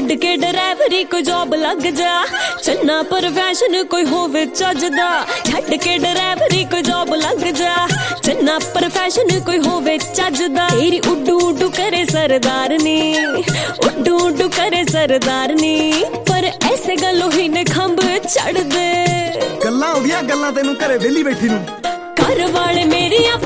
ਛੱਡ ਕੇ ਡਰਾਈਵਰੀ ਕੋਈ ਜੌਬ ਲੱਗ ਜਾ, ਚੰਨਾ ਪ੍ਰੋਫੈਸ਼ਨ ਕੋਈ ਹੋਵੇ ਚੱਜਦਾ। ਛੱਡ ਕੇ ਡਰਾਈਵਰੀ ਕੋਈ ਜੌਬ ਲੱਗ ਜਾ, ਚੰਨਾ ਪ੍ਰੋਫੈਸ਼ਨ ਕੋਈ ਹੋਵੇ ਚੱਜਦਾ। ਤੇਰੀ ਉੱਡੂ ਉੱਡੂ ਕਰੇ ਸਰਦਾਰਨੀ, ਉੱਡੂ ਉੱਡੂ ਕਰੇ ਸਰਦਾਰਨੀ, ਪਰ ਐਸੇ ਗੱਲੋਂ ਹੀ ਨੇ ਖੰਭ ਚੜਦੇ। ਗੱਲਾਂ ਉਹਦੀਆਂ ਗੱਲਾਂ ਤੈਨੂੰ ਘਰੇ ਵਿਹਲੀ ਬੈਠੀ ਨੂੰ। ਘਰ ਵਾਲੇ ਮੇਰੀਆਂ